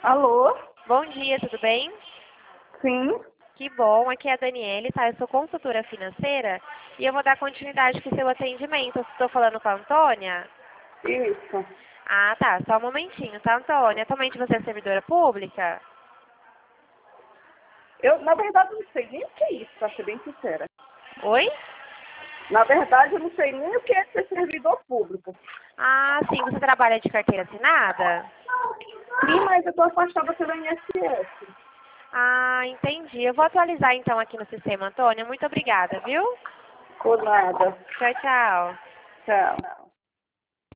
Alô? Bom dia, tudo bem? Sim? Que bom, aqui é a Daniele, tá? Eu sou consultora financeira e eu vou dar continuidade com o seu atendimento. Estou falando com a Antônia? Isso. Ah, tá, só um momentinho, tá, Antônia? Atualmente você é servidora pública? Eu, na verdade, não sei nem o que é isso, pra ser bem sincera. Oi? Na verdade, eu não sei nem o que é ser servidor público. Ah, sim, você trabalha de carteira assinada? Sim, mas eu tô afastada pelo INSS. Ah, entendi. Eu vou atualizar então aqui no sistema, Antônia. Muito obrigada, viu? Por nada. Tchau, tchau. Tchau.